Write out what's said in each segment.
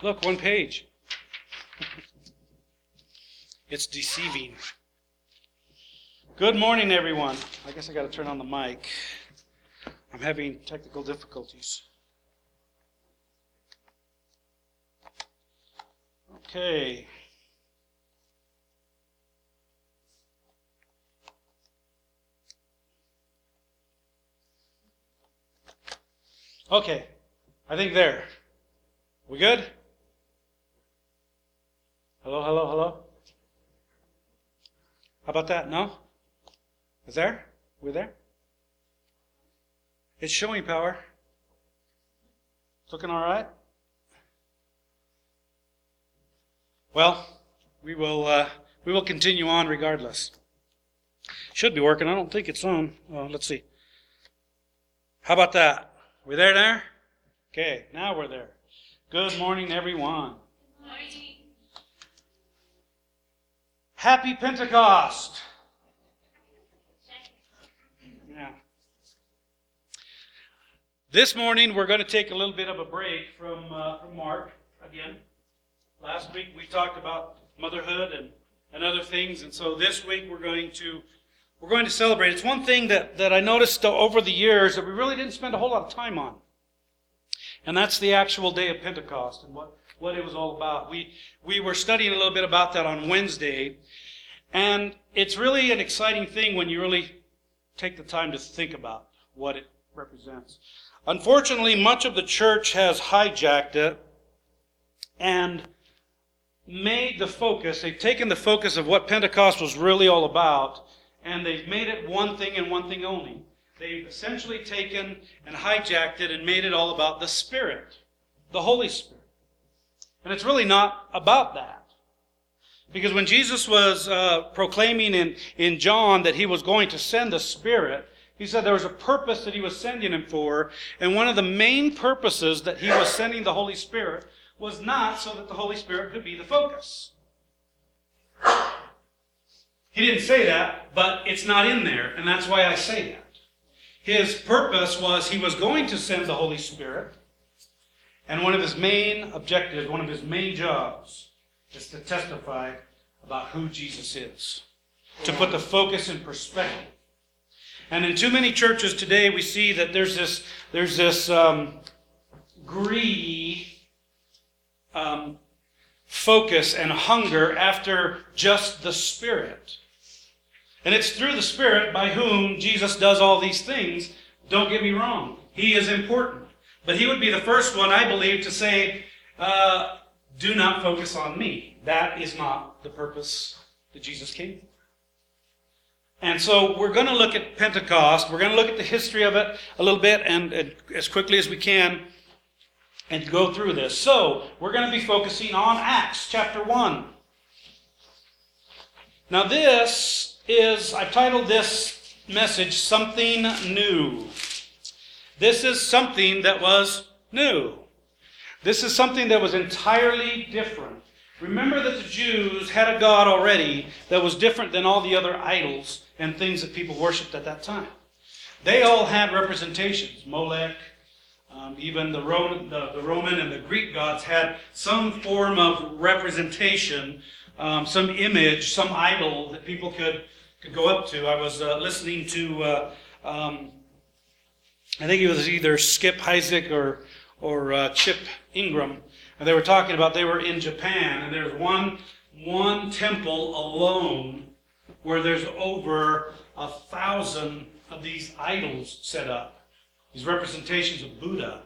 Look, one page. It's deceiving. Good morning, everyone. I guess I got to turn on the mic. I'm having technical difficulties. Okay. Okay. I think there. We good? Hello, hello, hello? How about that? No? Is there? We're there? It's showing power. It's looking all right? Well, we will continue on regardless. Should be working. I don't think it's on. Well, let's see. How about that? We there? Okay, now we're there. Good morning, everyone. Good morning. Happy Pentecost. Yeah. This morning we're going to take a little bit of a break from Mark again. Last week we talked about motherhood and other things, and so this week we're going to celebrate. It's one thing that I noticed over the years that we really didn't spend a whole lot of time on, and that's the actual day of Pentecost and what it was all about. We were studying a little bit about that on Wednesday, and it's really an exciting thing when you really take the time to think about what it represents. Unfortunately, much of the church has hijacked it and made the focus, they've taken the focus of what Pentecost was really all about, and they've made it one thing and one thing only. They've essentially taken and hijacked it and made it all about the Spirit, the Holy Spirit. And it's really not about that. Because when Jesus was proclaiming in John that he was going to send the Spirit, he said there was a purpose that he was sending him for, and one of the main purposes that he was sending the Holy Spirit was not so that the Holy Spirit could be the focus. He didn't say that, but it's not in there, and that's why I say that. His purpose was he was going to send the Holy Spirit, and one of his main objectives, one of his main jobs, is to testify about who Jesus is, to put the focus in perspective. And in too many churches today, we see that there's this greedy focus and hunger after just the Spirit. And it's through the Spirit by whom Jesus does all these things. Don't get me wrong. He is important. But he would be the first one, I believe, to say, do not focus on me. That is not the purpose that Jesus came for. And so we're going to look at Pentecost. We're going to look at the history of it a little bit and as quickly as we can and go through this. So we're going to be focusing on Acts chapter 1. Now I've titled this message, Something New. This is something that was new. This is something that was entirely different. Remember that the Jews had a God already that was different than all the other idols and things that people worshipped at that time. They all had representations. Molech, even the Roman and the Greek gods had some form of representation, some image, some idol that people could go up to. I was listening to, I think it was either Skip Heitzig or Chip Ingram, and they were talking about they were in Japan, and there's one temple alone where there's over 1,000 of these idols set up, these representations of Buddha,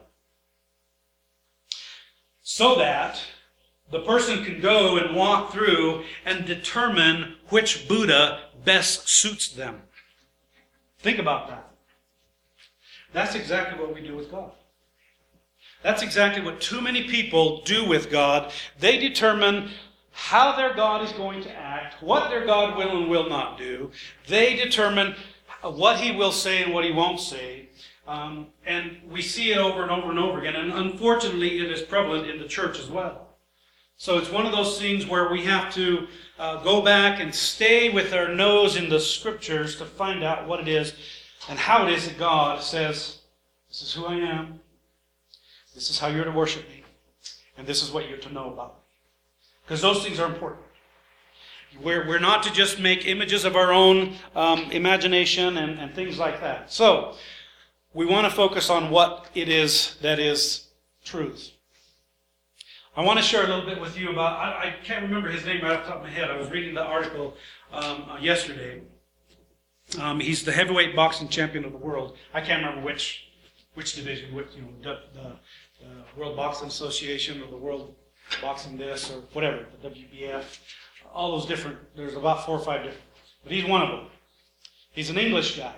so that the person can go and walk through and determine which Buddha best suits them. Think about that. That's exactly what we do with God. That's exactly what too many people do with God. They determine how their God is going to act, what their God will and will not do. They determine what he will say and what he won't say. And we see it over and over and over again. And unfortunately, it is prevalent in the church as well. So it's one of those things where we have to go back and stay with our nose in the Scriptures to find out what it is and how it is that God says, this is who I am. This is how you're to worship me. And this is what you're to know about. Because those things are important. We're not to just make images of our own imagination and things like that. So, we want to focus on what it is that is truth. I want to share a little bit with you about, I can't remember his name right off the top of my head. I was reading the article yesterday. He's the heavyweight boxing champion of the world. I can't remember which division, the World Boxing Association or the World Boxing this or whatever, the WBF. All those different, there's about 4 or 5 different. But he's one of them. He's an English guy.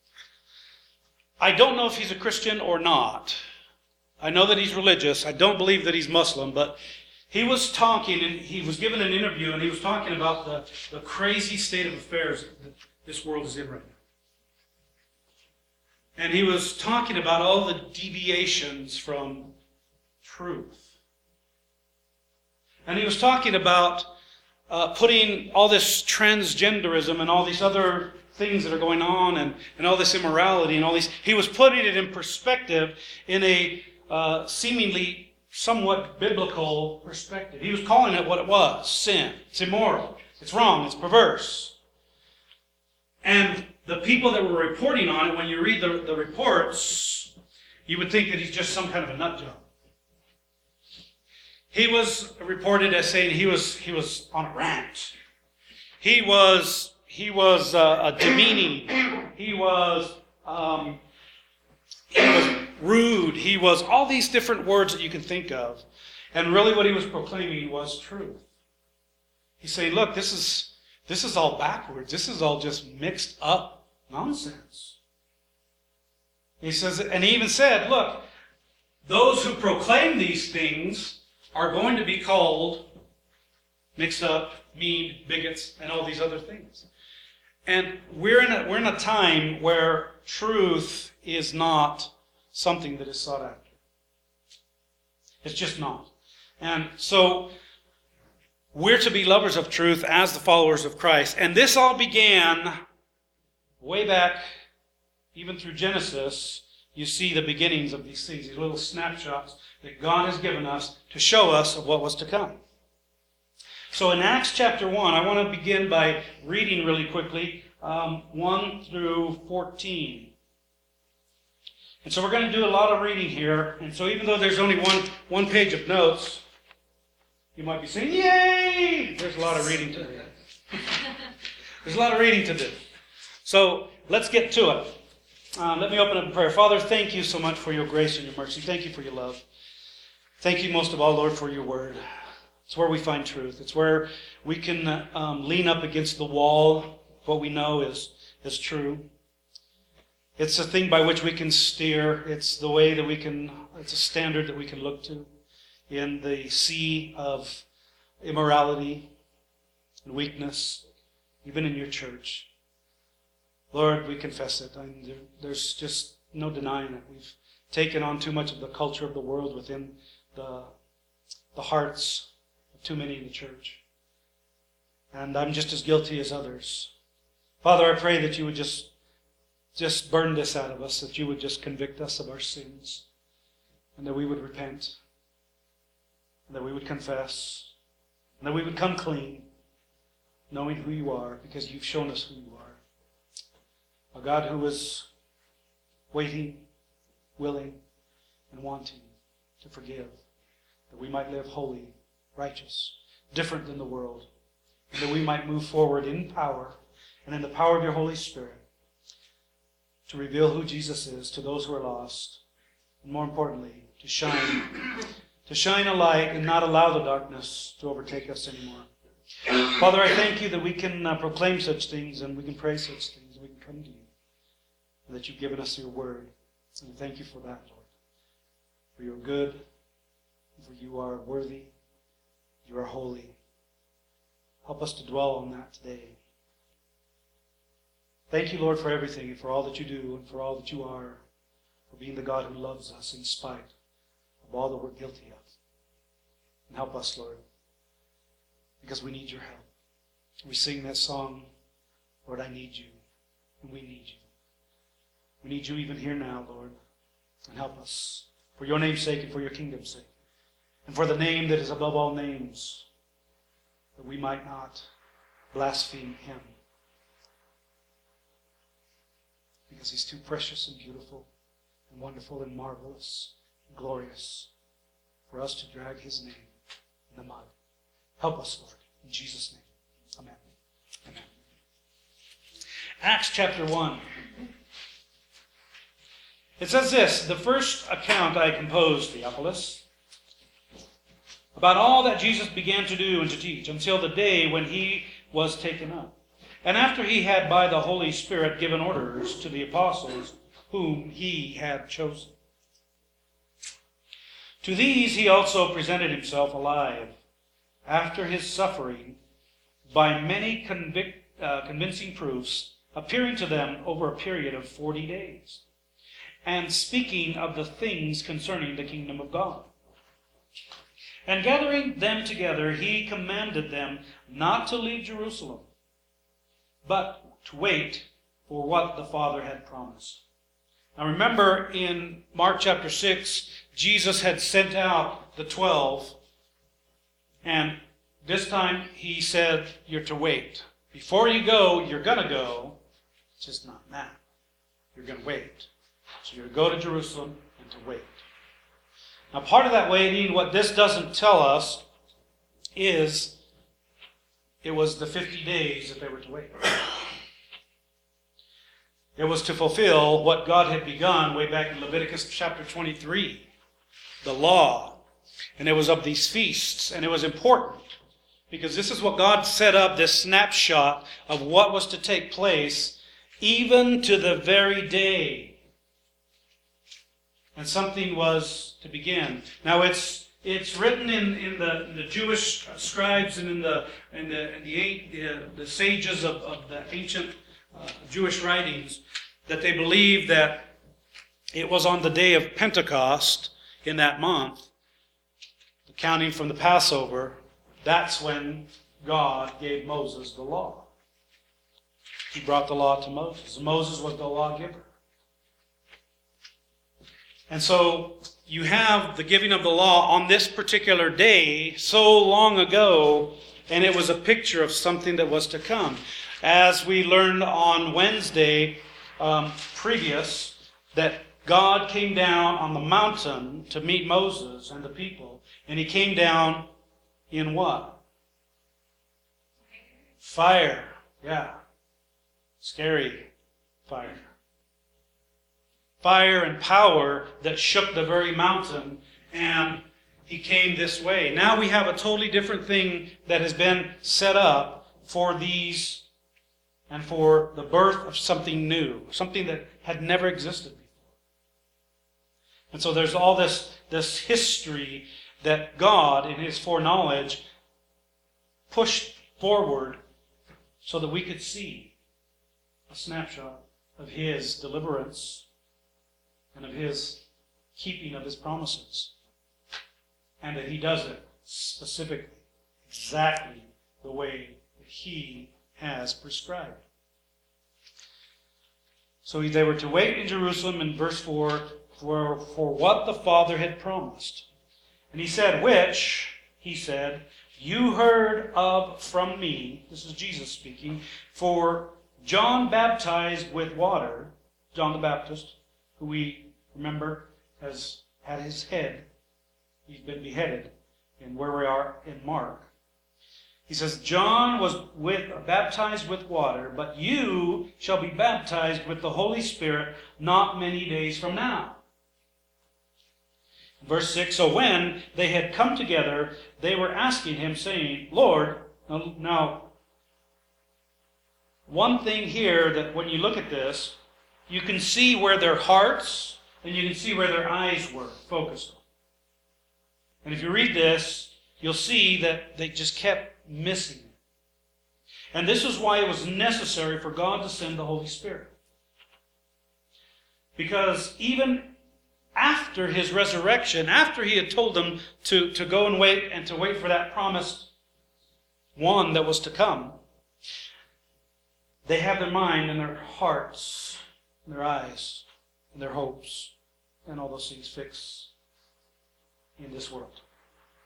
I don't know if he's a Christian or not. I know that he's religious. I don't believe that he's Muslim, but he was talking, and he was given an interview, and he was talking about the crazy state of affairs that this world is in right now. And he was talking about all the deviations from truth. And he was talking about putting all this transgenderism and all these other things that are going on and all this immorality and all these. He was putting it in perspective in a seemingly somewhat biblical perspective. He was calling it what it was: sin. It's immoral. It's wrong. It's perverse. And the people that were reporting on it, when you read the reports, you would think that he's just some kind of a nut job. He was reported as saying he was on a rant. He was demeaning. He was rude. He was all these different words that you can think of. And really what he was proclaiming was truth. He's saying, look, this is all backwards. This is all just mixed up nonsense. He says, and he even said, look, those who proclaim these things are going to be called mixed up, mean, bigots, and all these other things. And we're in a time where truth is not something that is sought after. It's just not. And so we're to be lovers of truth as the followers of Christ. And this all began way back, even through Genesis. You see the beginnings of these things, these little snapshots that God has given us to show us of what was to come. So in Acts chapter 1, I want to begin by reading really quickly 1 through 14. And so we're going to do a lot of reading here. And so even though there's only one page of notes, you might be saying, yay! There's a lot of reading to do. There's a lot of reading to do. So let's get to it. Let me open up in prayer. Father, thank you so much for your grace and your mercy. Thank you for your love. Thank you most of all, Lord, for your word. It's where we find truth. It's where we can lean up against the wall. What we know is true. It's a thing by which we can steer. It's the way that it's a standard that we can look to in the sea of immorality and weakness, even in your church. Lord, we confess it. There's just no denying it. We've taken on too much of the culture of the world within the hearts of too many in the church. And I'm just as guilty as others. Father, I pray that you would just burn this out of us, that you would just convict us of our sins, and that we would repent, and that we would confess, and that we would come clean, knowing who you are, because you've shown us who you are. A God who is waiting, willing, and wanting to forgive, that we might live holy, righteous, different than the world, and that we might move forward in power and in the power of your Holy Spirit to reveal who Jesus is to those who are lost, and more importantly, to shine a light and not allow the darkness to overtake us anymore. Father, I thank you that we can proclaim such things and we can pray such things and we can come to you, and that you've given us your word. And thank you for that, Lord. For you are good, for you are worthy, you are holy. Help us to dwell on that today. Thank you, Lord, for everything and for all that you do and for all that you are, for being the God who loves us in spite of all that we're guilty of. And help us, Lord, because we need your help. We sing that song, Lord, I need you, and we need you. We need you even here now, Lord, and help us for your name's sake and for your kingdom's sake. and for the name that is above all names, that we might not blaspheme him. Because he's too precious and beautiful and wonderful and marvelous and glorious for us to drag his name in the mud. Help us, Lord, in Jesus' name. Amen. Amen. Acts chapter 1. It says this: the first account I composed, Theophilus, about all that Jesus began to do and to teach, until the day when he was taken up. And after he had by the Holy Spirit given orders to the apostles whom he had chosen. To these he also presented himself alive, after his suffering, by many convincing proofs, appearing to them over a period of 40 days, and speaking of the things concerning the kingdom of God. And gathering them together, he commanded them not to leave Jerusalem, but to wait for what the Father had promised. Now remember, in Mark chapter 6, Jesus had sent out the 12, and this time he said, you're to wait. Before you go, you're going to go, it's just not now. You're going to wait. So you're to go to Jerusalem and to wait. Now part of that waiting, what this doesn't tell us, is it was the 50 days that they were to wait. It was to fulfill what God had begun way back in Leviticus chapter 23, the law. And it was of these feasts. And it was important because this is what God set up, this snapshot of what was to take place even to the very day. And something was to begin. Now it's written in the Jewish scribes and in the sages of the ancient Jewish writings that they believe that it was on the day of Pentecost in that month, counting from the Passover, that's when God gave Moses the law. He brought the law to Moses. Moses was the lawgiver. And so you have the giving of the law on this particular day so long ago, and it was a picture of something that was to come. As we learned on Wednesday previous, that God came down on the mountain to meet Moses and the people, and he came down in what? Fire. Yeah. Scary fire. Fire and power that shook the very mountain, and he came this way. Now we have a totally different thing that has been set up for these and for the birth of something new, something that had never existed before. And so there's all this history that God, in his foreknowledge, pushed forward so that we could see a snapshot of his deliverance and of his keeping of his promises. And that he does it specifically, exactly the way that he has prescribed. So they were to wait in Jerusalem in verse 4 for what the Father had promised. And he said, which, he said, you heard of from me, this is Jesus speaking, for John baptized with water, John the Baptist, who we remember has had his head, he's been beheaded, in where we are in Mark. He says, John was baptized with water, but you shall be baptized with the Holy Spirit not many days from now. Verse 6, so when they had come together, they were asking him, saying, Lord, now, one thing here that when you look at this, you can see where their hearts and you can see where their eyes were focused on. And if you read this, you'll see that they just kept missing it. And this is why it was necessary for God to send the Holy Spirit. Because even after his resurrection, after he had told them to go and to wait for that promised one that was to come, they have their mind and their hearts and their eyes and their hopes and all those things fixed in this world.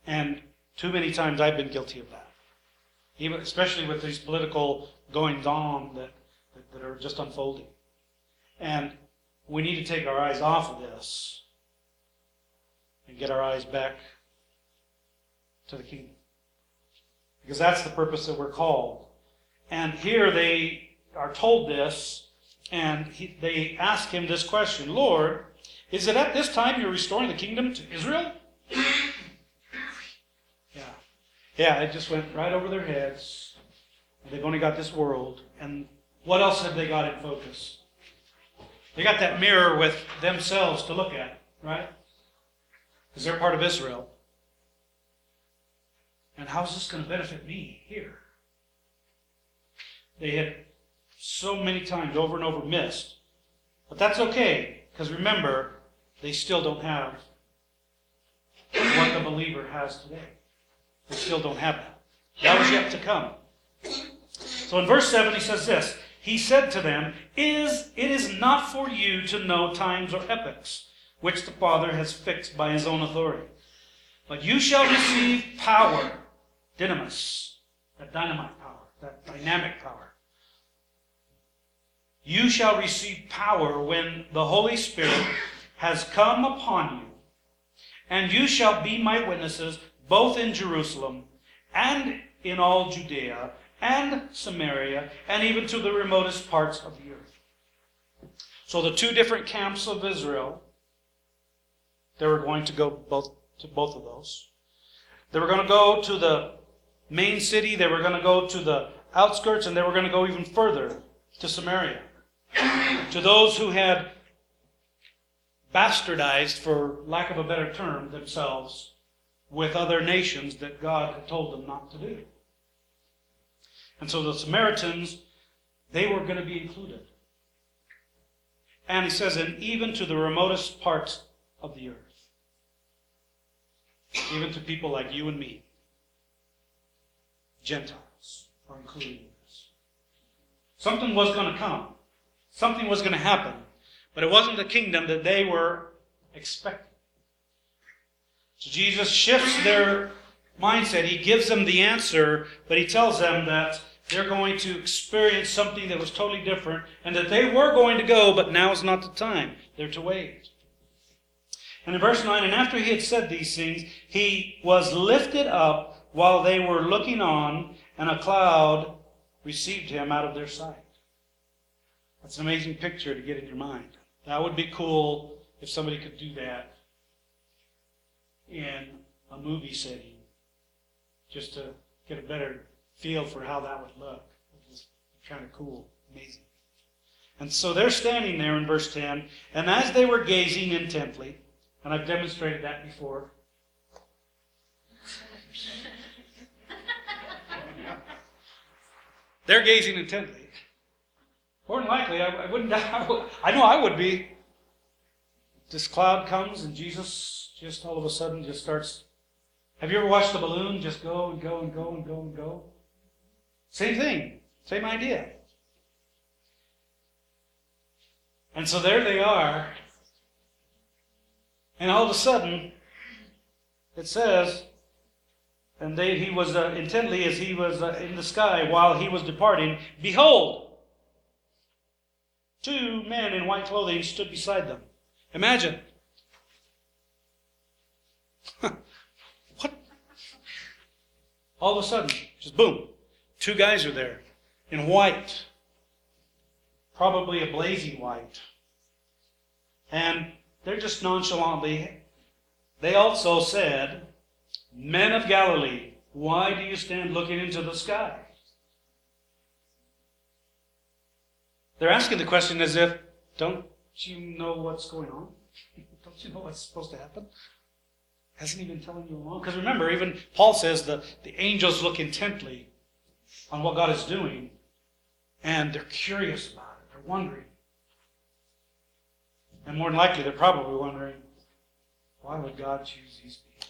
And too many times I've been guilty of that. Even, especially with these political goings-on that are just unfolding. And we need to take our eyes off of this and get our eyes back to the kingdom. Because that's the purpose that we're called. And here they are told this, and they ask him this question, Lord, is it at this time you're restoring the kingdom to Israel? Yeah, it just went right over their heads. They've only got this world. And what else have they got in focus? They got that mirror with themselves to look at, right? Because they're part of Israel. And how's this going to benefit me here? They had so many times over and over missed. But that's okay, because remember, they still don't have what the believer has today. They still don't have that. That was yet to come. So in verse 7 he says this, He said to them, It is not for you to know times or epochs, which the Father has fixed by his own authority. But you shall receive power, dynamis, that dynamite power, that dynamic power. You shall receive power when the Holy Spirit has come upon you, and you shall be my witnesses both in Jerusalem and in all Judea and Samaria and even to the remotest parts of the earth. So the two different camps of Israel, they were going to go to both of those. They were going to go to the main city, they were going to go to the outskirts, and they were going to go even further to Samaria. To those who had bastardized, for lack of a better term, themselves with other nations that God had told them not to do. And so the Samaritans, they were going to be included. And he says, and even to the remotest parts of the earth. Even to people like you and me. Gentiles are included in this. Something was going to come. Something was going to happen. But it wasn't the kingdom that they were expecting. So Jesus shifts their mindset. He gives them the answer, but he tells them that they're going to experience something that was totally different, and that they were going to go, but now is not the time. They're to wait. And in verse 9, and after he had said these things, he was lifted up while they were looking on, and a cloud received him out of their sight. That's an amazing picture to get in your mind. That would be cool if somebody could do that in a movie setting, just to get a better feel for how that would look. It was kind of cool, amazing. And so they're standing there in verse 10, and as they were gazing intently, and I've demonstrated that before. They're gazing intently. More than likely, I wouldn't. I know I would be. This cloud comes, and Jesus just all of a sudden just starts. Have you ever watched a balloon just go and go and go and go and go? Same thing, same idea. And so there they are, and all of a sudden, it says, and he was intently as he was in the sky while he was departing, behold, two men in white clothing stood beside them. Imagine. What? All of a sudden, just boom, two guys are there in white, probably a blazing white. And they're just nonchalantly, they also said, Men of Galilee, why do you stand looking into the sky? They're asking the question as if, don't you know what's going on? Don't you know what's supposed to happen? Hasn't he been telling you along? Because remember, even Paul says the angels look intently on what God is doing, and they're curious about it. They're wondering. And more than likely, they're probably wondering, why would God choose these people?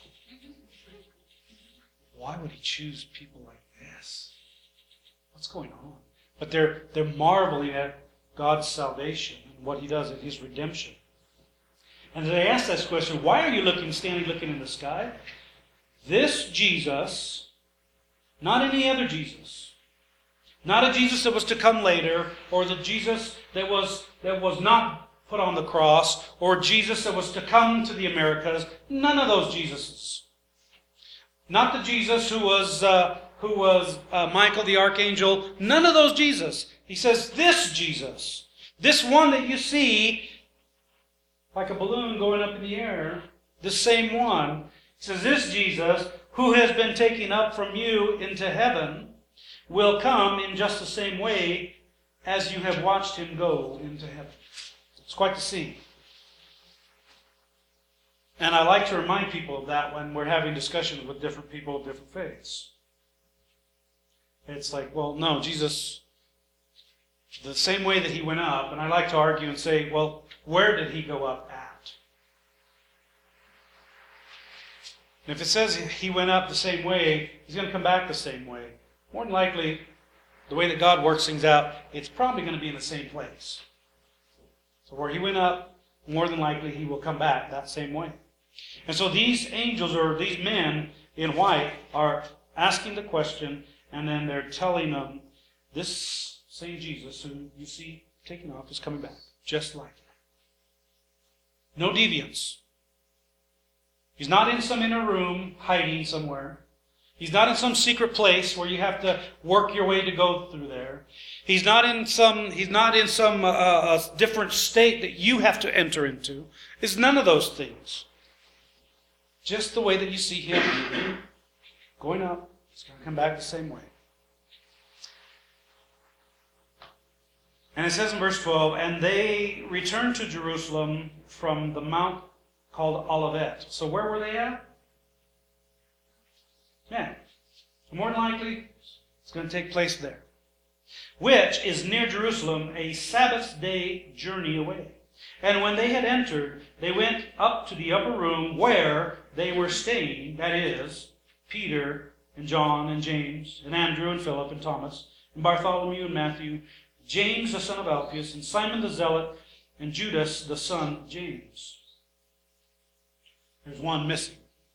Why would he choose people like this? What's going on? But they're marveling at God's salvation and what he does in his redemption. And they ask this question, why are you standing looking in the sky? this Jesus, not any other Jesus, not a Jesus that was to come later, or the Jesus that was not put on the cross, or Jesus that was to come to the Americas. None of those Jesuses. Not the Jesus who was Michael the archangel. None of those Jesus. He says this Jesus, this one that you see like a balloon going up in the air, the same one. He says this Jesus, who has been taken up from you into heaven, will come in just the same way as you have watched him go into heaven. It's quite the scene. And I like to remind people of that when we're having discussions with different people of different faiths. It's like, well, no, Jesus, the same way that he went up, and I like to argue and say, well, where did he go up at? And if it says he went up the same way, he's going to come back the same way. More than likely, the way that God works things out, it's probably going to be in the same place. So where he went up, more than likely he will come back that same way. And so these angels, or these men in white, are asking the question, and then they're telling them, this same Jesus who you see taking off is coming back, just like that. No deviance. He's not in some inner room hiding somewhere. He's not in some secret place where you have to work your way to go through there. He's not in some different state that you have to enter into. It's none of those things. Just the way that you see him going up, he's going to come back the same way. And it says in verse 12, and they returned to Jerusalem from the mount called Olivet. So where were they at? Yeah. More than likely, it's going to take place there. Which is near Jerusalem, a Sabbath day journey away. And when they had entered, they went up to the upper room where they were staying, that is, Peter and John and James and Andrew and Philip and Thomas and Bartholomew and Matthew, James the son of Alphaeus and Simon the Zealot and Judas the son of James. There's one missing.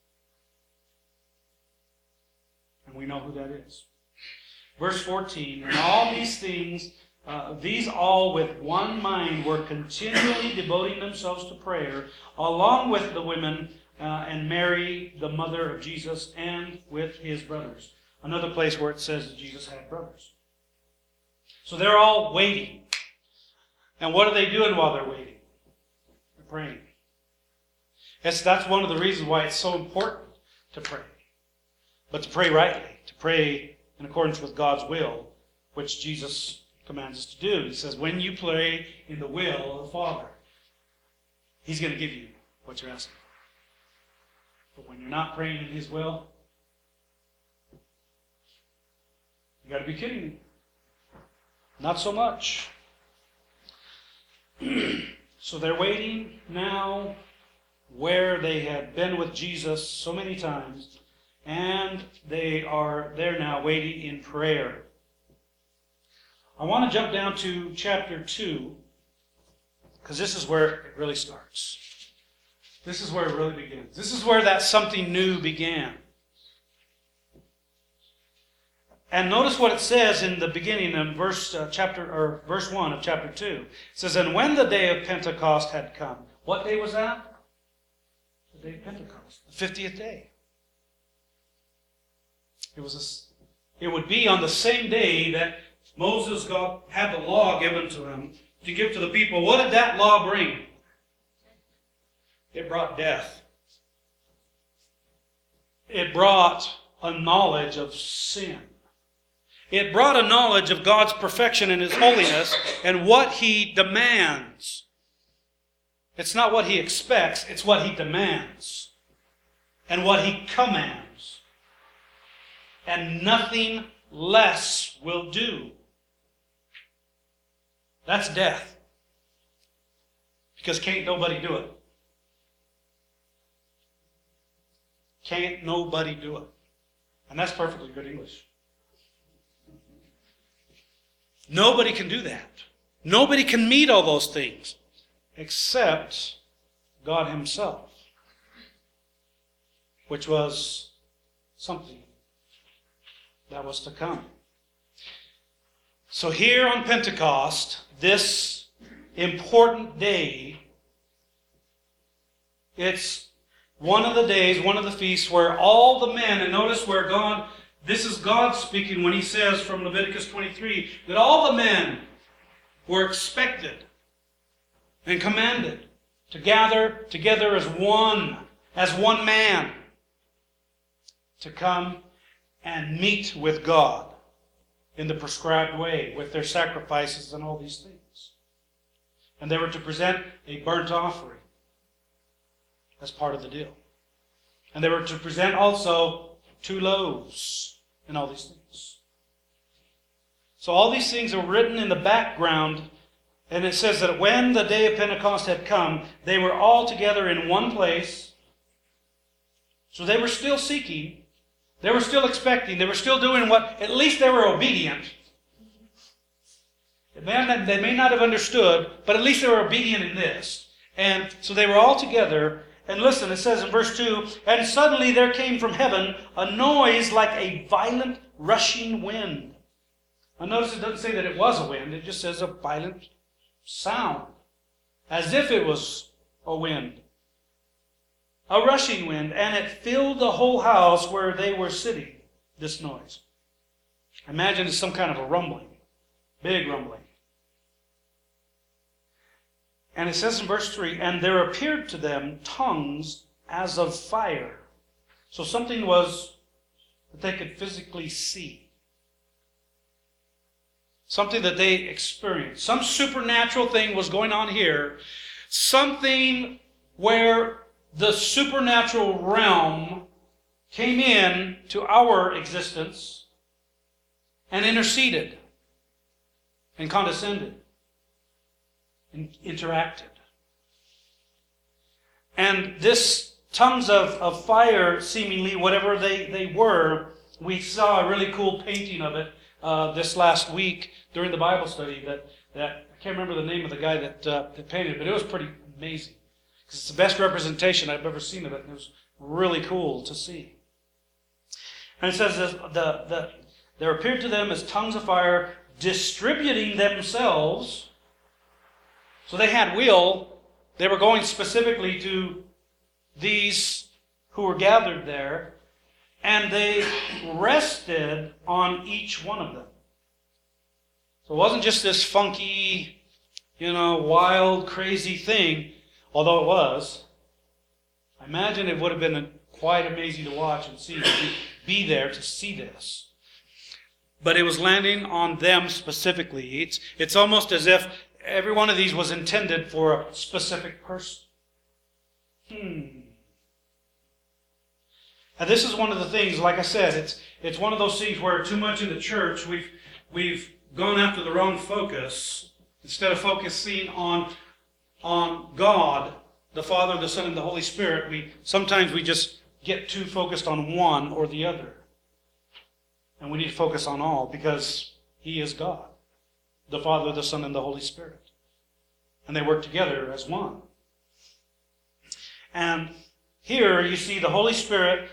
And we know who that is. Verse 14, and all these things, these all with one mind were continually devoting themselves to prayer, along with the women and Mary, the mother of Jesus, and with his brothers. Another place where it says that Jesus had brothers. So they're all waiting. And what are they doing while they're waiting? They're praying. That's one of the reasons why it's so important to pray. But to pray rightly, to pray in accordance with God's will, which Jesus commands us to do. He says, when you pray in the will of the Father, he's going to give you what you're asking. But when you're not praying in his will, you got to be kidding me. Not so much. So they're waiting now where they had been with Jesus so many times, and they are there now waiting in prayer. I want to jump down to chapter 2, because this is where it really starts. This is where it really begins. This is where that something new began. And notice what it says in the beginning of verse 1 of chapter 2. It says, and when the day of Pentecost had come. What day was that? The day of Pentecost. The 50th day. It would be on the same day that Moses had the law given to him to give to the people. What did that law bring? It brought death. It brought a knowledge of sin. It brought a knowledge of God's perfection and his holiness and what he demands. It's not what he expects, it's what he demands and what he commands. And nothing less will do. That's death. Because can't nobody do it. Can't nobody do it. And that's perfectly good English. Nobody can do that. Nobody can meet all those things except God himself, which was something that was to come. So here on Pentecost, this important day, it's one of the days, one of the feasts where all the men, and notice where God, this is God speaking when he says from Leviticus 23, that all the men were expected and commanded to gather together as one man, to come and meet with God in the prescribed way with their sacrifices and all these things. And they were to present a burnt offering as part of the deal. And they were to present also 2 loaves and all these things. So all these things are written in the background, and it says that when the day of Pentecost had come, they were all together in one place. So they were still seeking. They were still expecting. They were still doing what, at least they were obedient. They may not have understood, but at least they were obedient in this. And so they were all together. And listen, it says in verse 2, and suddenly there came from heaven a noise like a violent rushing wind. Now notice it doesn't say that it was a wind. It just says a violent sound. As if it was a wind. A rushing wind, and it filled the whole house where they were sitting, this noise. Imagine it's some kind of a rumbling, big rumbling. And it says in verse 3, and there appeared to them tongues as of fire. So something was that they could physically see. Something that they experienced. Some supernatural thing was going on here. Something where the supernatural realm came in to our existence and interceded and condescended and interacted. And this tongues of fire, seemingly, whatever they were, we saw a really cool painting of it this last week during the Bible study that I can't remember the name of the guy that painted it, but it was pretty amazing. It's the best representation I've ever seen of it, and it was really cool to see. And it says there appeared to them as tongues of fire, distributing themselves. So they had will. They were going specifically to these who were gathered there, and they rested on each one of them. So it wasn't just this funky, wild, crazy thing. Although it was, I imagine it would have been quite amazing to watch and see, to be there to see this. But it was landing on them specifically. It's almost as if every one of these was intended for a specific person. And this is one of the things, like I said, it's one of those things where too much in the church we've gone after the wrong focus. Instead of focusing on God, the Father, the Son, and the Holy Spirit, sometimes we just get too focused on one or the other. And we need to focus on all because He is God, the Father, the Son, and the Holy Spirit. And they work together as one. And here you see the Holy Spirit,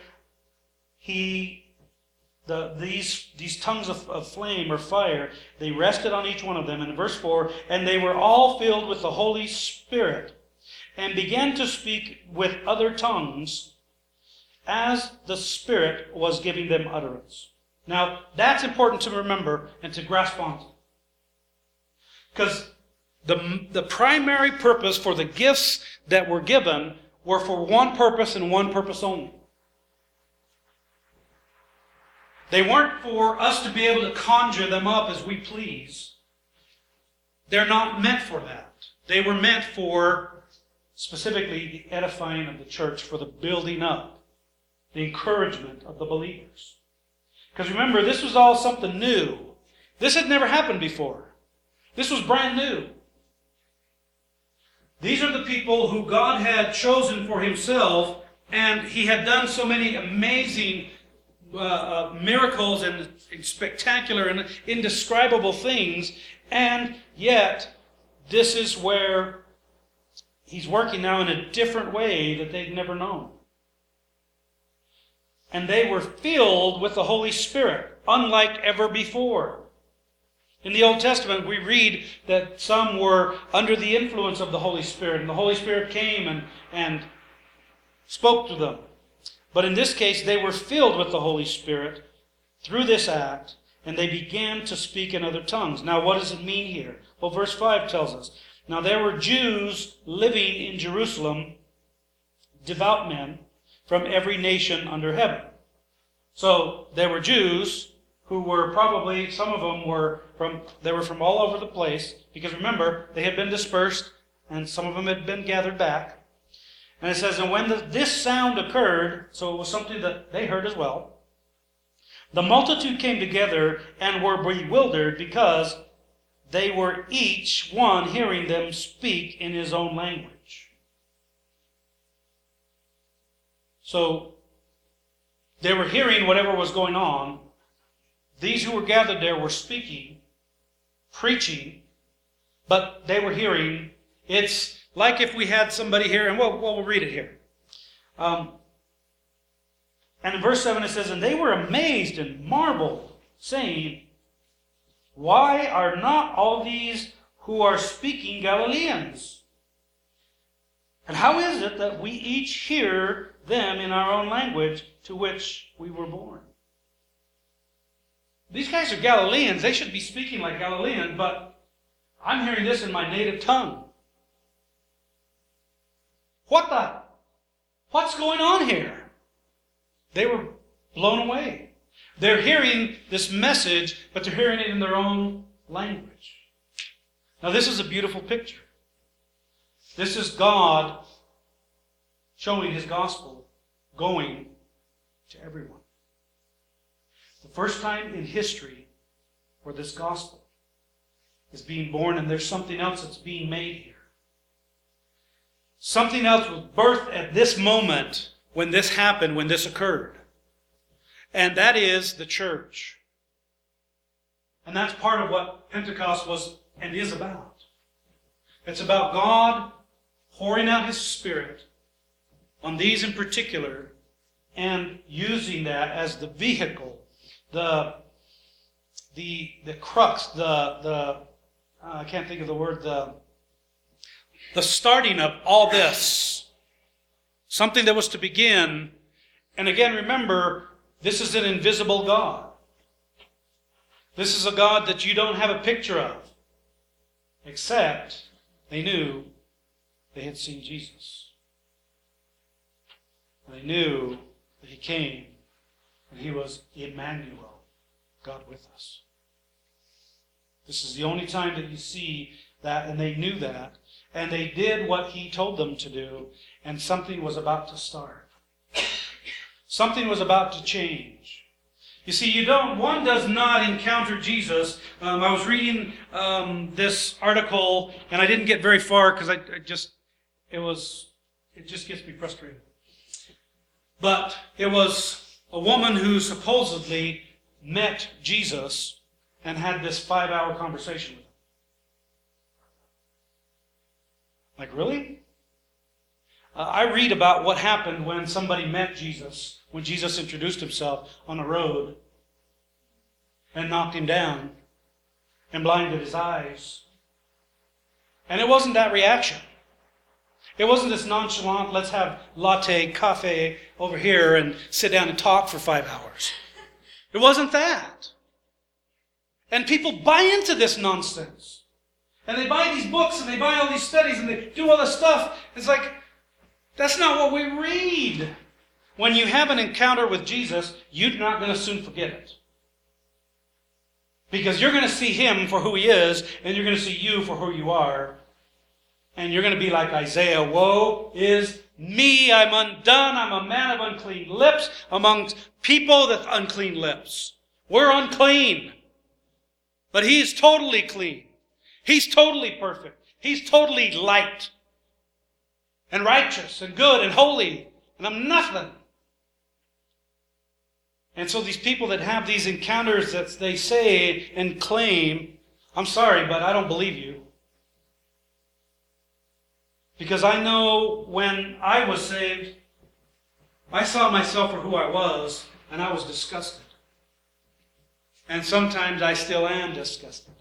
these tongues of flame or fire, they rested on each one of them. In verse 4, and they were all filled with the Holy Spirit and began to speak with other tongues as the Spirit was giving them utterance. Now, that's important to remember and to grasp onto. Because the primary purpose for the gifts that were given were for one purpose and one purpose only. They weren't for us to be able to conjure them up as we please. They're not meant for that. They were meant for, specifically, the edifying of the church, for the building up, the encouragement of the believers. Because remember, this was all something new. This had never happened before. This was brand new. These are the people who God had chosen for Himself, and He had done so many amazing miracles and spectacular and indescribable things, and yet this is where He's working now in a different way that they'd never known. and they were filled with the Holy Spirit, unlike ever before. In the Old Testament, we read that some were under the influence of the Holy Spirit, and the Holy Spirit came and spoke to them. But in this case, they were filled with the Holy Spirit through this act, and they began to speak in other tongues. Now, what does it mean here? Well, verse 5 tells us, "Now there were Jews living in Jerusalem, devout men from every nation under heaven." So there were Jews who were probably, some of them were from all over the place, because remember, they had been dispersed, and some of them had been gathered back. And it says, "And when this sound occurred," so it was something that they heard as well, "the multitude came together and were bewildered, because they were each one hearing them speak in his own language." So they were hearing whatever was going on. These who were gathered there were speaking, preaching, but they were hearing. It's like if we had somebody here, and we'll read it here. And in verse 7 it says, "And they were amazed and marveled, saying, Why are not all these who are speaking Galileans? And how is it that we each hear them in our own language to which we were born?" These guys are Galileans. They should be speaking like Galileans, but I'm hearing this in my native tongue. What's going on here? They were blown away. They're hearing this message, but they're hearing it in their own language. Now, this is a beautiful picture. This is God showing His gospel going to everyone. The first time in history where this gospel is being born, and there's something else that's being made here. Something else was birthed at this moment when this happened, when this occurred. And that is the church. And that's part of what Pentecost was and is about. It's about God pouring out His Spirit on these in particular, and using that as the vehicle, the crux, I can't think of the word, the starting of all this. Something that was to begin. And again, remember, this is an invisible God. This is a God that you don't have a picture of. Except they knew they had seen Jesus. They knew that He came, and He was Emmanuel, God with us. This is the only time that you see that, and they knew that. And they did what He told them to do, and something was about to start. Something was about to change. You see, one does not encounter Jesus. I was reading this article, and I didn't get very far because it just gets me frustrated. But it was a woman who supposedly met Jesus and had this 5-hour conversation with him. Like, really? I read about what happened when somebody met Jesus, when Jesus introduced Himself on the road and knocked him down and blinded his eyes. And it wasn't that reaction. It wasn't this nonchalant, let's have latte, cafe over here and sit down and talk for 5 hours. It wasn't that. And people buy into this nonsense. And they buy these books and they buy all these studies and they do all this stuff. It's like, that's not what we read. When you have an encounter with Jesus, you're not going to soon forget it. Because you're going to see Him for who He is, and you're going to see you for who you are. And you're going to be like Isaiah, "Woe is me, I'm undone, I'm a man of unclean lips, among people with unclean lips." We're unclean. But He's totally clean. He's totally perfect. He's totally light and righteous and good and holy. And I'm nothing. And so these people that have these encounters that they say and claim, I'm sorry, but I don't believe you. Because I know when I was saved, I saw myself for who I was, and I was disgusted. And sometimes I still am disgusted.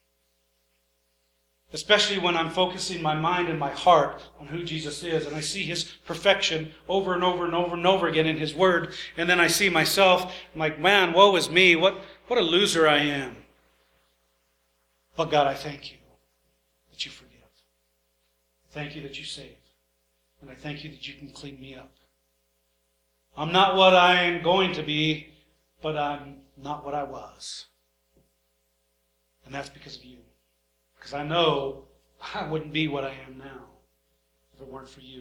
Especially when I'm focusing my mind and my heart on who Jesus is, and I see His perfection over and over and over and over again in His Word, and then I see myself, I'm like, man, woe is me, what a loser I am. But God, I thank you that you forgive. Thank you that you save. And I thank you that you can clean me up. I'm not what I am going to be, but I'm not what I was. And that's because of you. Because I know I wouldn't be what I am now if it weren't for you.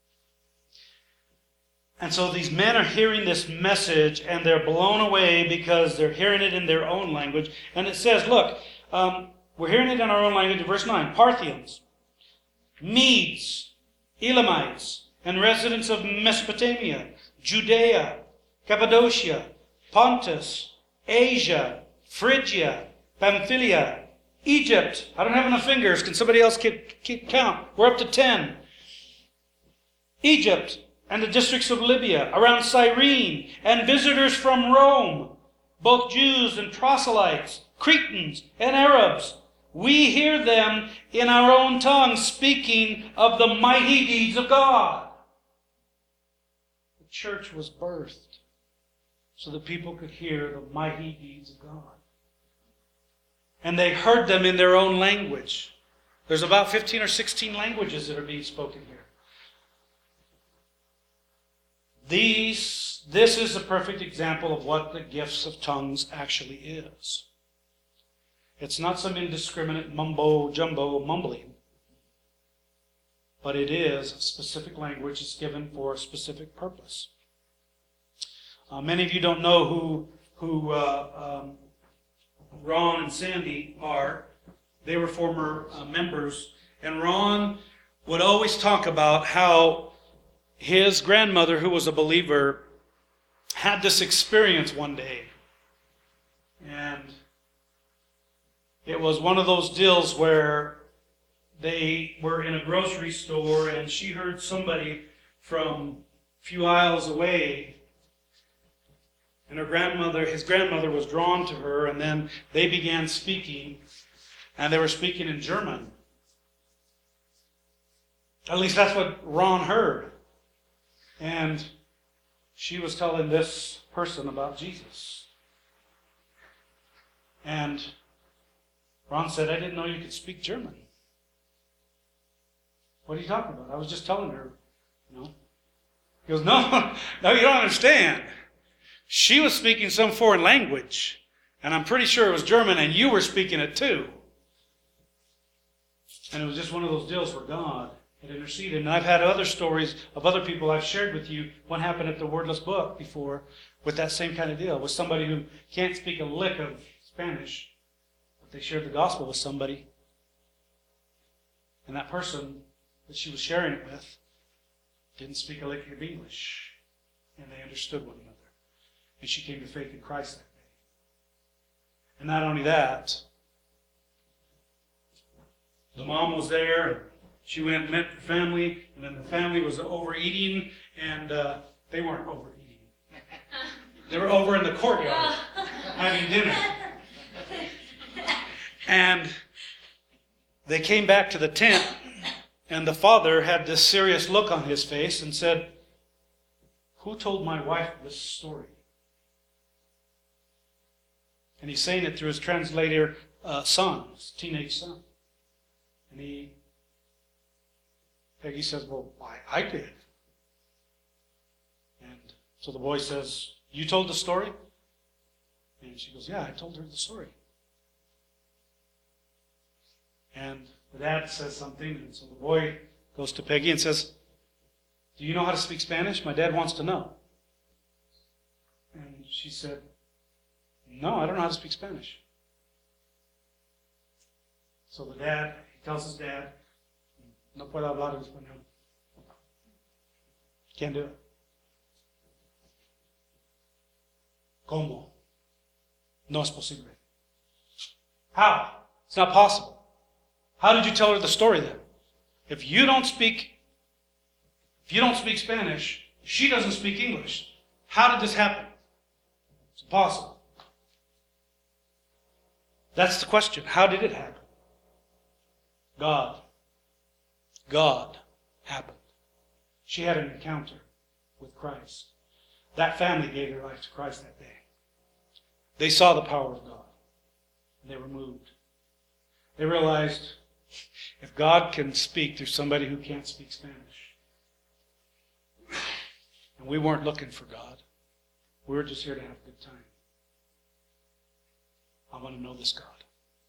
And so these men are hearing this message and they're blown away because they're hearing it in their own language. And it says, look, we're hearing it in our own language in verse 9. Parthians, Medes, Elamites, and residents of Mesopotamia, Judea, Cappadocia, Pontus, Asia, Phrygia, Pamphylia, Egypt. I don't have enough fingers. Can somebody else keep count? We're up to 10. Egypt and the districts of Libya, around Cyrene, and visitors from Rome, both Jews and proselytes, Cretans and Arabs. We hear them in our own tongue speaking of the mighty deeds of God. The church was birthed so that people could hear the mighty deeds of God. And they heard them in their own language. There's about 15 or 16 languages that are being spoken here. This is a perfect example of what the gifts of tongues actually is. It's not some indiscriminate mumbo-jumbo mumbling. But it is a specific language that's given for a specific purpose. Many of you don't know who Ron and Sandy are. They were former members. And Ron would always talk about how his grandmother, who was a believer, had this experience one day. And it was one of those deals where they were in a grocery store and she heard somebody from a few aisles away. And his grandmother was drawn to her, and then they began speaking, and they were speaking in German. At least that's what Ron heard. And she was telling this person about Jesus. And Ron said, I didn't know you could speak German. What are you talking about? I was just telling her, He goes, no, you don't understand. She was speaking some foreign language, and I'm pretty sure it was German, and you were speaking it too. And it was just one of those deals where God had interceded. And I've had other stories of other people I've shared with you. What happened at the Wordless Book before with that same kind of deal, with somebody who can't speak a lick of Spanish, but they shared the gospel with somebody. And that person that she was sharing it with didn't speak a lick of English, and they understood one another. And she came to faith in Christ that day. And not only that, the mom was there, and she went and met the family, and then the family was overeating, and they weren't overeating. They were over in the courtyard having dinner. And they came back to the tent, and the father had this serious look on his face and said, who told my wife this story? And he's saying it through his translator son, his teenage son. And Peggy says, well, I did. And so the boy says, you told the story? And she goes, yeah, I told her the story. And the dad says something, and so the boy goes to Peggy and says, do you know how to speak Spanish? My dad wants to know. And she said, no, I don't know how to speak Spanish. So the dad, he tells his dad, no puedo hablar español. Can't do it. ¿Cómo? No es posible. How? It's not possible. How did you tell her the story then? If you don't speak Spanish, She doesn't speak English. How did this happen? It's impossible. That's the question. How did it happen? God. God happened. She had an encounter with Christ. That family gave their life to Christ that day. They saw the power of God. And they were moved. They realized if God can speak through somebody who can't speak Spanish. And we weren't looking for God. We were just here to have a good time. I want to know this God.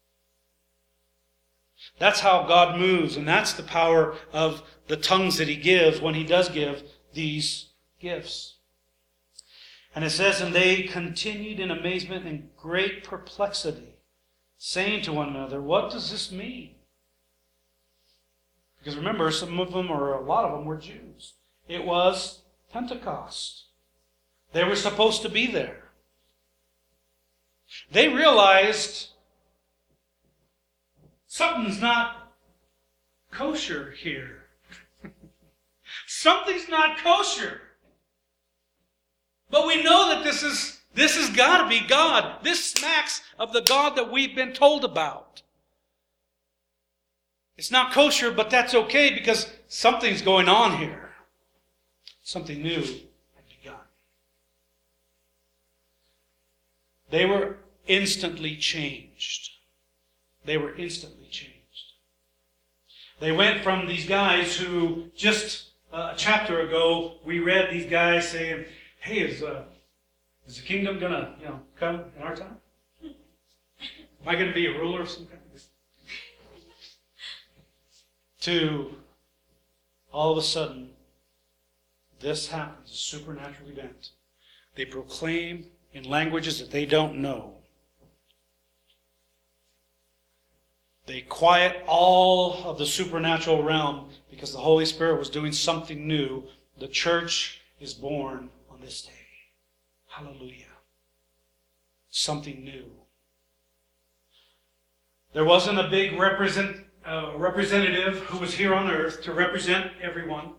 That's how God moves, and that's the power of the tongues that He gives when He does give these gifts. And it says, and they continued in amazement and great perplexity, saying to one another, what does this mean? Because remember, some of them, or a lot of them, were Jews. It was Pentecost. They were supposed to be there. They realized something's not kosher here. Something's not kosher. But we know that this has got to be God. This smacks of the God that we've been told about. It's not kosher, but that's okay because something's going on here. Something new had begun. They were instantly changed. They were instantly changed. They went from these guys who just a chapter ago we read these guys saying, hey, is the kingdom going to come in our time? Am I going to be a ruler of some kind? To all of a sudden, this happens, a supernatural event. They proclaim in languages that they don't know. They quiet all of the supernatural realm because the Holy Spirit was doing something new. The church is born on this day. Hallelujah. Something new. There wasn't a big representative who was here on earth to represent everyone.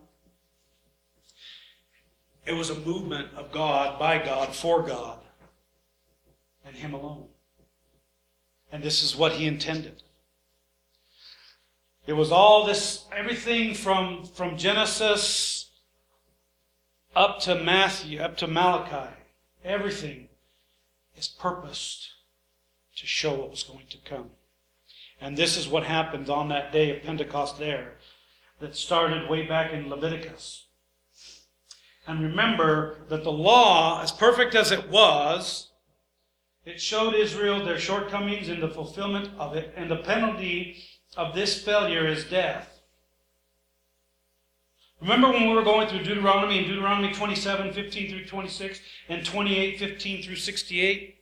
It was a movement of God, by God, for God, and Him alone. And this is what He intended. It was all this, everything from Genesis up to Matthew, up to Malachi. Everything is purposed to show what was going to come. And this is what happened on that day of Pentecost there, that started way back in Leviticus. And remember that the law, as perfect as it was, it showed Israel their shortcomings in the fulfillment of it, and the penalty of this failure is death. Remember when we were going through Deuteronomy, in Deuteronomy 27, 15 through 26, and 28, 15 through 68?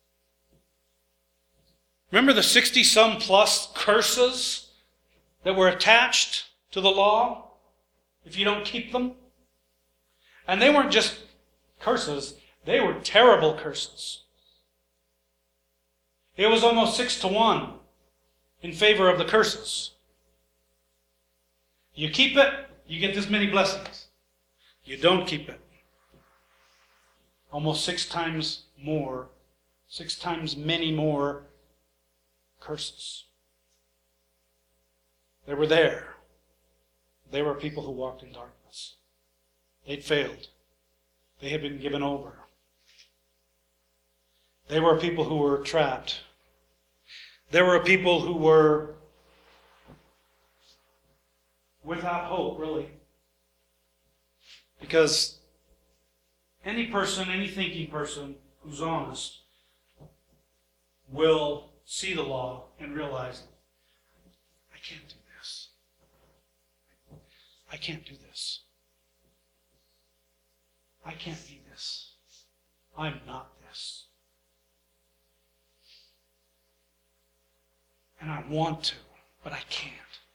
Remember the 60-some plus curses that were attached to the law if you don't keep them? And they weren't just curses, they were terrible curses. It was almost 6-1 in favor of the curses. You keep it, you get this many blessings. You don't keep it. Almost 6 times more, 6 times many more curses. They were there. They were people who walked in darkness. They'd failed. They had been given over. They were people who were trapped. There were people who were without hope, really. Because any person, any thinking person who's honest will see the law and realize, I can't do this. I can't do this. I can't be this. I'm not this. And I want to, but I can't.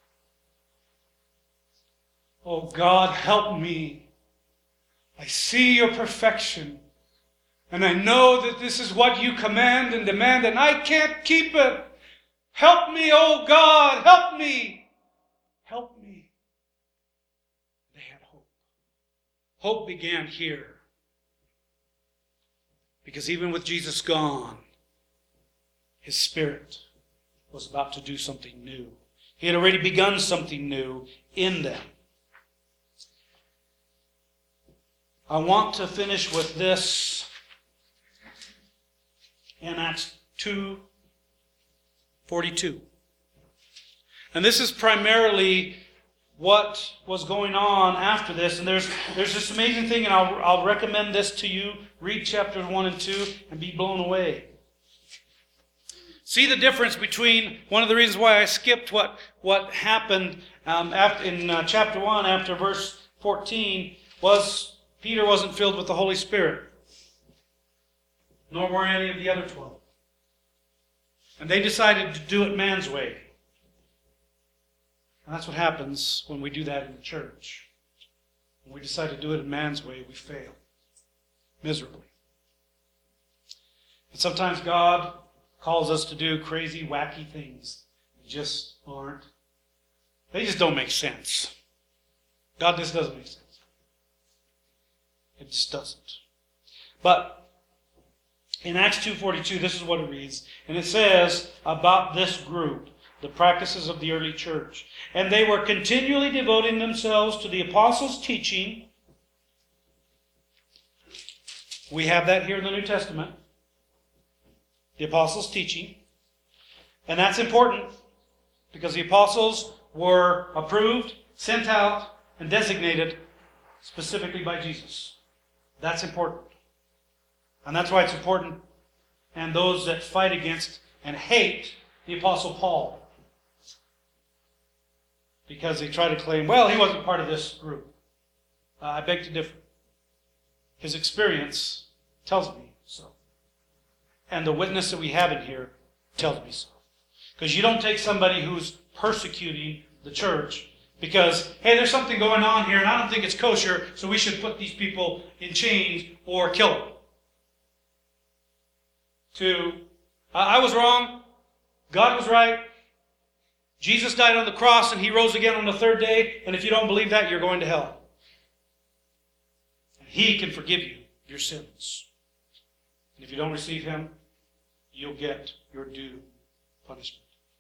Oh God, help me. I see your perfection. And I know that this is what you command and demand, and I can't keep it. Help me, oh God, help me. Help me. They had hope. Hope began here. Because even with Jesus gone, His Spirit was about to do something new. He had already begun something new in them. I want to finish with this in Acts 2:42. And this is primarily what was going on after this. And there's this amazing thing, and I'll recommend this to you. Read chapters 1 and 2 and be blown away. See the difference between, one of the reasons why I skipped what happened in chapter 1 after verse 14 was Peter wasn't filled with the Holy Spirit. Nor were any of the other 12. And they decided to do it man's way. And that's what happens when we do that in the church. When we decide to do it in man's way, we fail miserably. And sometimes God calls us to do crazy, wacky things that just aren't. They just don't make sense. God, this doesn't make sense. It just doesn't. But in Acts 2:42, this is what it reads. And it says about this group, the practices of the early church. And they were continually devoting themselves to the apostles' teaching. We have that here in the New Testament. The apostles' teaching. And that's important because the apostles were approved, sent out, and designated specifically by Jesus. That's important. And that's why it's important. And those that fight against and hate the Apostle Paul, because they try to claim, well, he wasn't part of this group. I beg to differ. His experience tells me so. And the witness that we have in here tells me so. Because you don't take somebody who's persecuting the church because, hey, there's something going on here and I don't think it's kosher, so we should put these people in chains or kill them. To, I was wrong, God was right, Jesus died on the cross and He rose again on the third day, and if you don't believe that, you're going to hell. And He can forgive you your sins. And if you don't receive Him, you'll get your due punishment.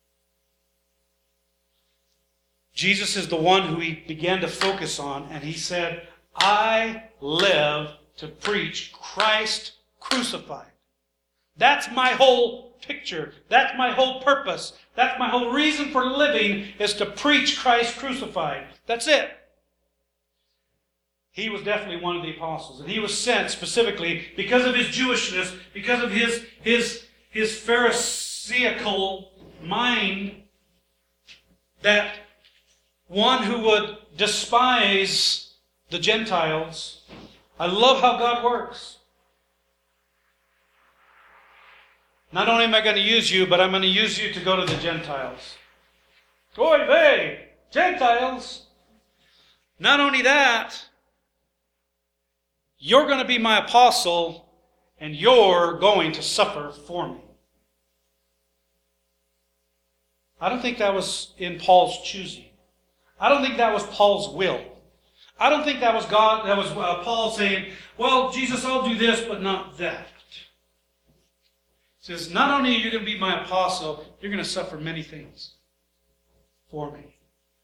Jesus is the one who He began to focus on, and He said, I live to preach Christ crucified. That's my whole picture. That's my whole purpose. That's my whole reason for living, is to preach Christ crucified. That's it. He was definitely one of the apostles. And he was sent specifically because of his Jewishness, because of his Pharisaical mind, that one who would despise the Gentiles. I love how God works. Not only am I going to use you, but I'm going to use you to go to the Gentiles. Oy vey! Gentiles! Not only that, you're going to be my apostle, and you're going to suffer for me. I don't think that was in Paul's choosing. I don't think that was Paul's will. I don't think that was Paul saying, well, Jesus, I'll do this, but not that. He says, not only are you going to be my apostle, you're going to suffer many things for me.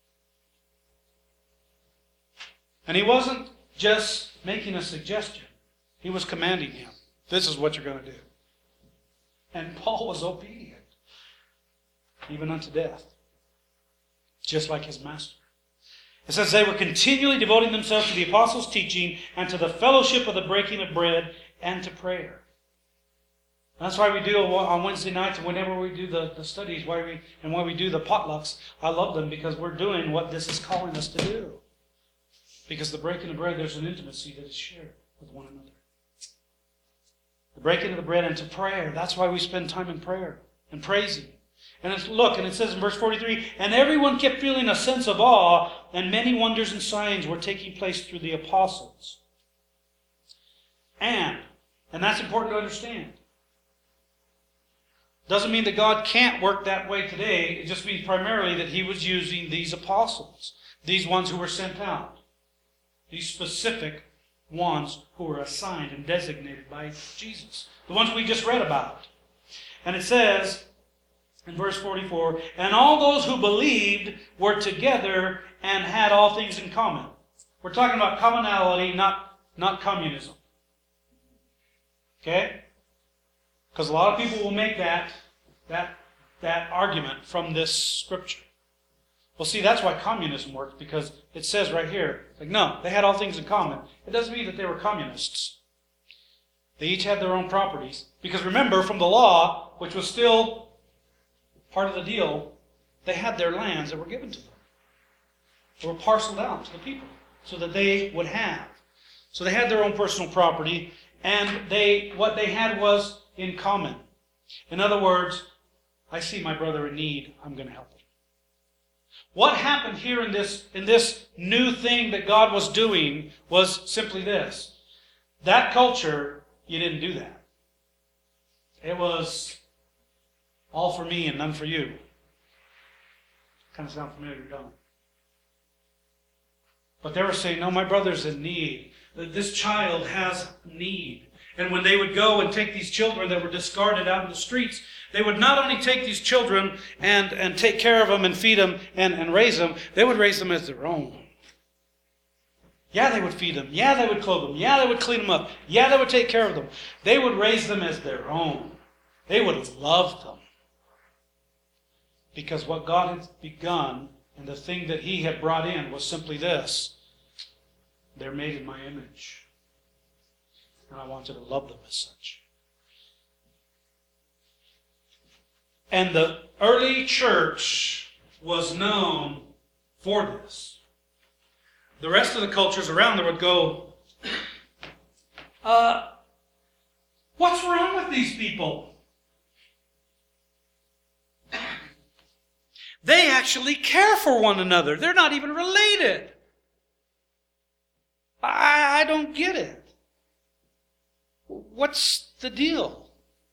And he wasn't just making a suggestion. He was commanding him. This is what you're going to do. And Paul was obedient, even unto death, just like his master. It says they were continually devoting themselves to the apostles' teaching and to the fellowship of the breaking of bread and to prayer. That's why we do on Wednesday nights, and whenever we do the studies, why we do the potlucks. I love them because we're doing what this is calling us to do. Because the breaking of bread, there's an intimacy that is shared with one another. The breaking of the bread and to prayer. That's why we spend time in prayer and praising. And it says in verse 43, and everyone kept feeling a sense of awe, and many wonders and signs were taking place through the apostles. And that's important to understand. Doesn't mean that God can't work that way today. It just means primarily that He was using these apostles, these ones who were sent out, these specific ones who were assigned and designated by Jesus. The ones we just read about. And it says in verse 44, and all those who believed were together and had all things in common. We're talking about commonality, not communism. Okay? Because a lot of people will make that argument from this scripture. Well, see, that's why communism works, because it says right here, like, no, they had all things in common. It doesn't mean that they were communists. They each had their own properties. Because remember, from the law, which was still part of the deal, they had their lands that were given to them. They were parceled out to the people so that they would have. So they had their own personal property, and what they had was in common. In other words, I see my brother in need, I'm going to help him. What happened here in this new thing that God was doing was simply this. That culture, you didn't do that. It was all for me and none for you. Kind of sound familiar, don't it? But they were saying, no, my brother's in need. This child has need. And when they would go and take these children that were discarded out in the streets, they would not only take these children and take care of them and feed them and raise them, they would raise them as their own. Yeah, they would feed them. Yeah, they would clothe them. Yeah, they would clean them up. Yeah, they would take care of them. They would raise them as their own. They would love them. Because what God had begun and the thing that He had brought in was simply this. They're made in my image. And I wanted to love them as such. And the early church was known for this. The rest of the cultures around there would go, what's wrong with these people? They actually care for one another. They're not even related. I don't get it. What's the deal?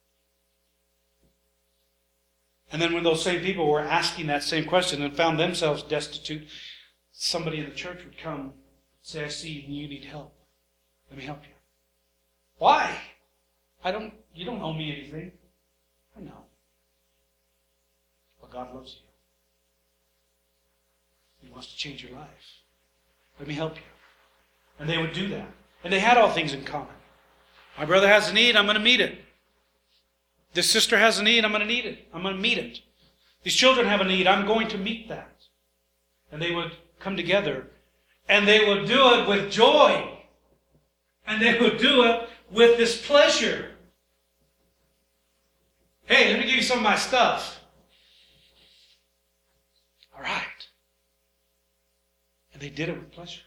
And then when those same people were asking that same question and found themselves destitute, somebody in the church would come and say, I see you need help. Let me help you. Why? You don't owe me anything. I know. But God loves you. He wants to change your life. Let me help you. And they would do that. And they had all things in common. My brother has a need, I'm going to meet it. This sister has a need, I'm going to need it. I'm going to meet it. These children have a need, I'm going to meet that. And they would come together. And they would do it with joy. And they would do it with this pleasure. Hey, let me give you some of my stuff. All right. And they did it with pleasure.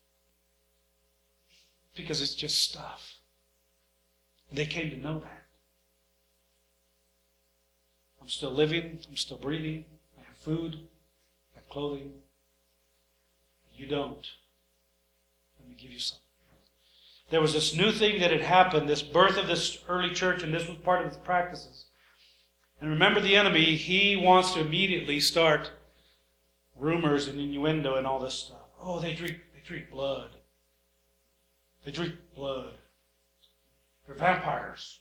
Because it's just stuff. And they came to know that. I'm still living. I'm still breathing. I have food. I have clothing. You don't. Let me give you something. There was this new thing that had happened, this birth of this early church, and this was part of its practices. And remember the enemy, he wants to immediately start rumors and innuendo and all this stuff. Oh, they drink blood. They drink blood. They're vampires.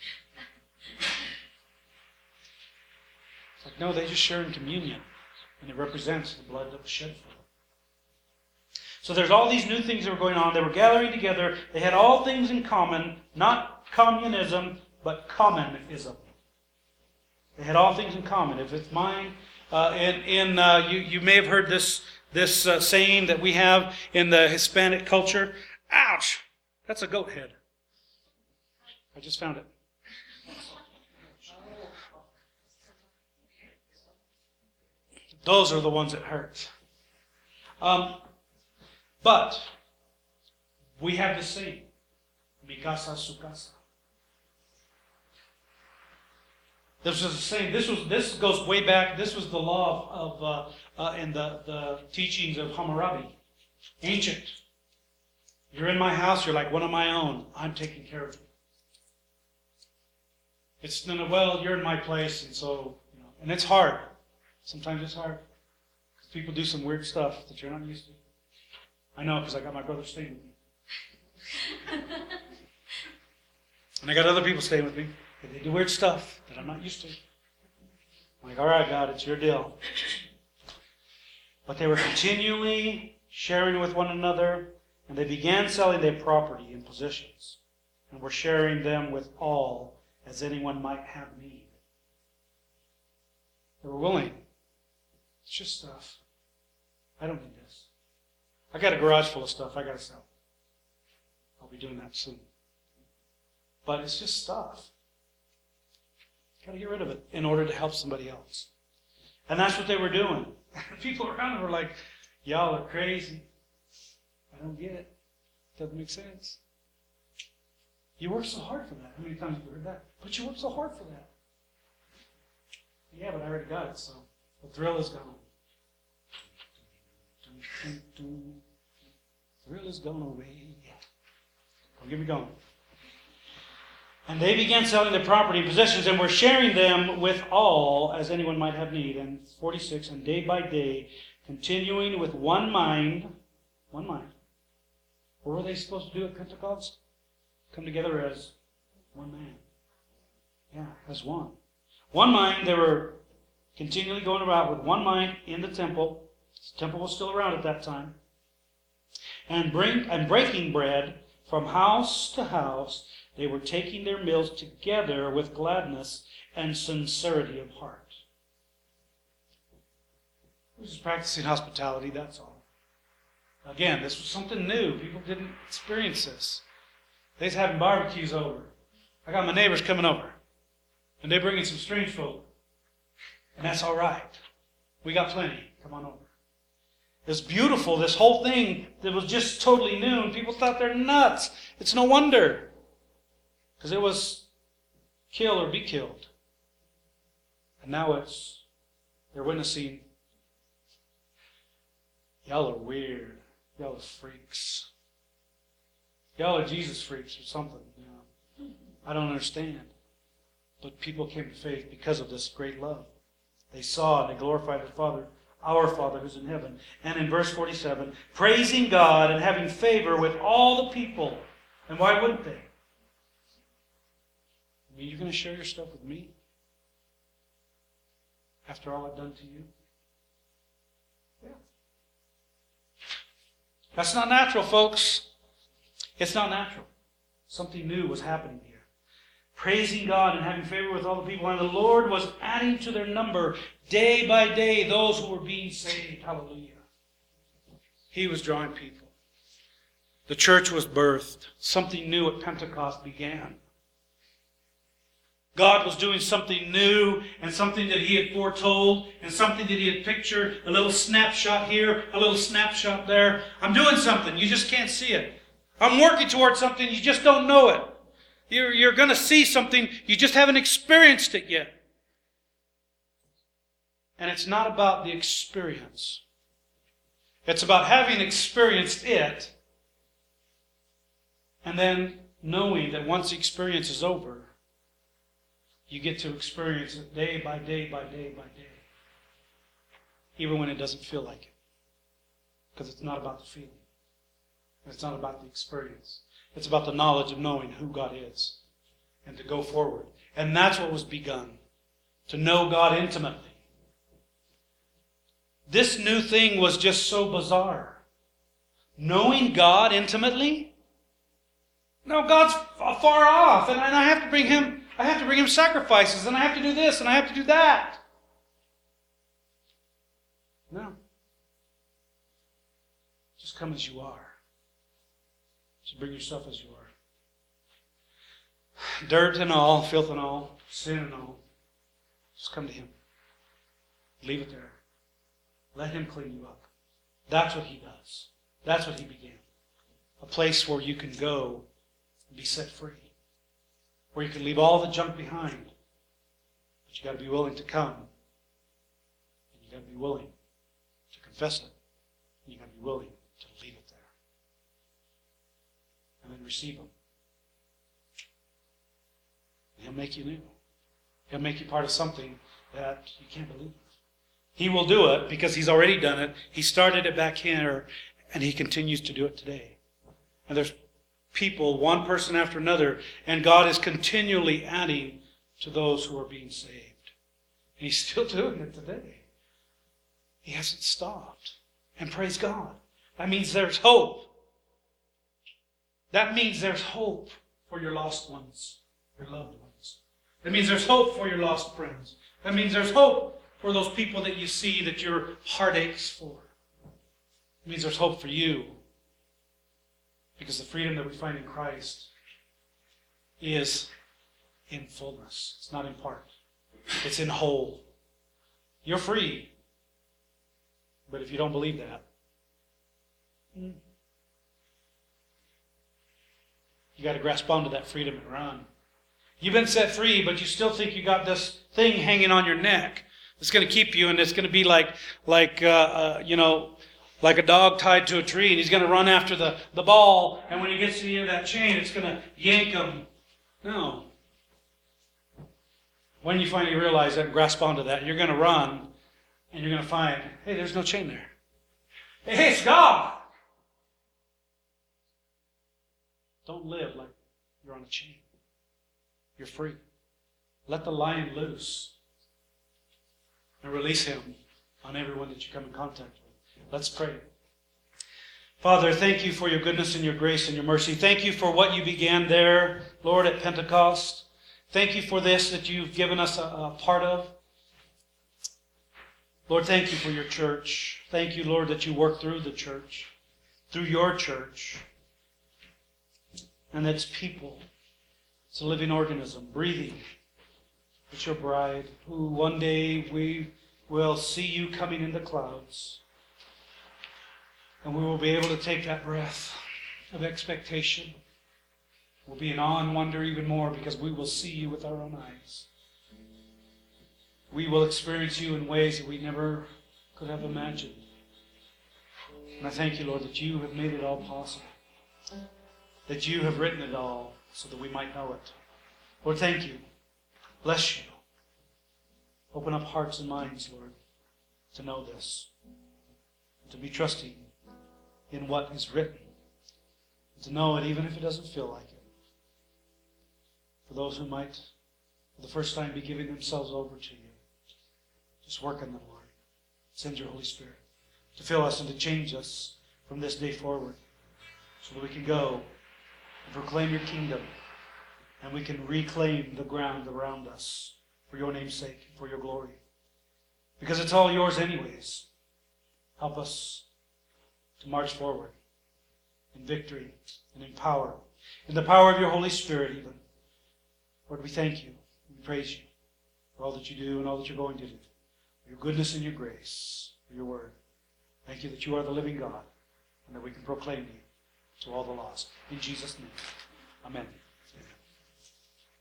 It's like, no, they just share in communion. And it represents the blood that was shed for them. So there's all these new things that were going on. They were gathering together. They had all things in common. Not communism, but commonism. They had all things in common. If it's mine, you may have heard this saying that we have in the Hispanic culture. Ouch! That's a goat head. I just found it. Those are the ones that hurt. But we have the same. Mi casa, su casa. This was the same. This goes way back. This was the law of in the teachings of Hammurabi, ancient. You're in my house. You're like one of my own. I'm taking care of you. It's well, you're in my place, and so and it's hard. Sometimes it's hard because people do some weird stuff that you're not used to. I know because I got my brother staying with me. And I got other people staying with me. They do weird stuff that I'm not used to. I'm like, all right, God, it's your deal. But they were continually sharing with one another, and they began selling their property and possessions, and were sharing them with all, as anyone might have need. They were willing. It's just stuff. I don't need this. I got a garage full of stuff I got to sell. I'll be doing that soon. But it's just stuff. Got to get rid of it in order to help somebody else. And that's what they were doing. People around them were like, y'all are crazy. I don't get it. Doesn't make sense. You work so hard for that. How many times have you heard that? But you work so hard for that. Yeah, but I already got it, so the thrill is gone. Thrill is gone away. Don't get me going. And they began selling their property and possessions and were sharing them with all as anyone might have need. And 46, and day by day, continuing with one mind. One mind. What were they supposed to do at Pentecost? Come together as one man. Yeah, as one. One mind, they were continually going about with one mind in the temple. The temple was still around at that time. And breaking bread from house to house. They were taking their meals together with gladness and sincerity of heart. It was just practicing hospitality, that's all. Again, this was something new. People didn't experience this. They was having barbecues over. I got my neighbors coming over. And they're bringing some strange folk. And that's all right. We got plenty. Come on over. It's beautiful, this whole thing that was just totally new. And people thought they're nuts. It's no wonder. Because it was kill or be killed. And now they're witnessing, y'all are weird. Y'all are freaks. Y'all are Jesus freaks or something. You know. I don't understand. But people came to faith because of this great love. They saw and they glorified their Father, our Father who's in heaven. And in verse 47, praising God and having favor with all the people. And why wouldn't they? I mean, you're going to share your stuff with me? After all I've done to you? Yeah. That's not natural, folks. It's not natural. Something new was happening here. Praising God and having favor with all the people. And the Lord was adding to their number day by day those who were being saved. Hallelujah. He was drawing people. The church was birthed. Something new at Pentecost began. God was doing something new and something that He had foretold and something that He had pictured. A little snapshot here, a little snapshot there. I'm doing something. You just can't see it. I'm working towards something. You just don't know it. You're going to see something. You just haven't experienced it yet. And it's not about the experience. It's about having experienced it and then knowing that once the experience is over, you get to experience it day by day by day by day. Even when it doesn't feel like it. Because it's not about the feeling. It's not about the experience. It's about the knowledge of knowing who God is. And to go forward. And that's what was begun. To know God intimately. This new thing was just so bizarre. Knowing God intimately? No, God's far off. And I have to bring Him sacrifices, and I have to do this, and I have to do that. No. Just come as you are. Just bring yourself as you are. Dirt and all, filth and all, sin and all. Just come to Him. Leave it there. Let Him clean you up. That's what He does. That's what He began. A place where you can go and be set free. Where you can leave all the junk behind. But you got to be willing to come. And you got to be willing to confess it. And you got to be willing to leave it there. And then receive Him. And He'll make you new. He'll make you part of something that you can't believe. He will do it because He's already done it. He started it back here and He continues to do it today. And there's people, one person after another, and God is continually adding to those who are being saved. And He's still doing it today. He hasn't stopped. And praise God. That means there's hope. That means there's hope for your lost ones, your loved ones. That means there's hope for your lost friends. That means there's hope for those people that you see that your heart aches for. It means there's hope for you. Because the freedom that we find in Christ is in fullness. It's not in part. It's in whole. You're free. But if you don't believe that, you got to grasp onto that freedom and run. You've been set free, but you still think you got this thing hanging on your neck. It's going to keep you, and it's going to be like a dog tied to a tree, and he's going to run after the ball, and when he gets to the end of that chain, it's going to yank him. No. When you finally realize that and grasp onto that, you're going to run, and you're going to find, hey, there's no chain there. Hey, it's God! Don't live like you're on a chain. You're free. Let the lion loose and release him on everyone that you come in contact with. Let's pray. Father, thank you for your goodness and your grace and your mercy. Thank you for what you began there, Lord, at Pentecost. Thank you for this that you've given us a part of. Lord, thank you for your church. Thank you, Lord, that you work through the church, through your church. And that's people. It's a living organism, breathing. It's your bride, who one day we will see you coming in the clouds. And we will be able to take that breath of expectation. We'll be in awe and wonder even more because we will see you with our own eyes. We will experience you in ways that we never could have imagined. And I thank you, Lord, that you have made it all possible. That you have written it all so that we might know it. Lord, thank you. Bless you. Open up hearts and minds, Lord, to know this. To be trusting in what is written. To know it even if it doesn't feel like it. For those who might, for the first time, be giving themselves over to you. Just work in them, Lord. Send your Holy Spirit to fill us and to change us from this day forward so that we can go and proclaim your kingdom and we can reclaim the ground around us for your name's sake, for your glory. Because it's all yours anyways. Help us to march forward in victory and in power. In the power of your Holy Spirit even. Lord, we thank you. We praise you for all that you do and all that you're going to do. For your goodness and your grace, for your word. Thank you that you are the living God and that we can proclaim you to all the lost. In Jesus' name, amen.